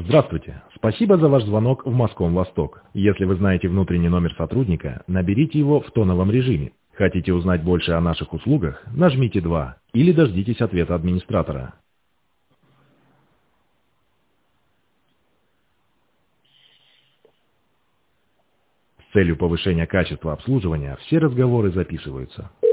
Здравствуйте. Спасибо за ваш звонок в Моском-Восток. Если вы знаете внутренний номер сотрудника, наберите его в тоновом режиме. Хотите узнать больше о наших услугах? Нажмите 2 или дождитесь ответа администратора. С целью повышения качества обслуживания все разговоры записываются.